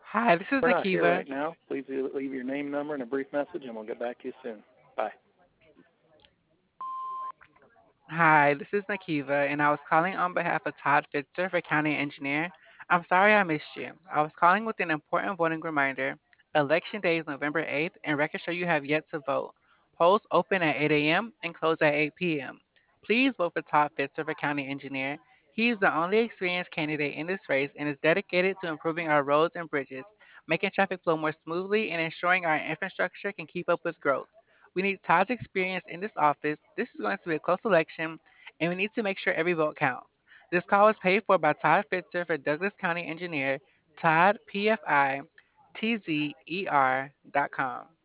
Hi, this is We're not here Nakiva. right now. Please leave your name, number, and a brief message, and we'll get back to you soon. Bye. Hi, this is Nakiva, and I was calling on behalf of Todd Fitzer for County Engineer. I'm sorry I missed you. I was calling with an important voting reminder. Election day is November 8th, and records show you have yet to vote. Polls open at 8 a.m. and close at 8 p.m. Please vote for Todd Fitzer for County Engineer. He is the only experienced candidate in this race and is dedicated to improving our roads and bridges, making traffic flow more smoothly, and ensuring our infrastructure can keep up with growth. We need Todd's experience in this office. This is going to be a close election, and we need to make sure every vote counts. This call was paid for by Todd Fitzer for Douglas County Engineer, Todd, PFI, TZER.com.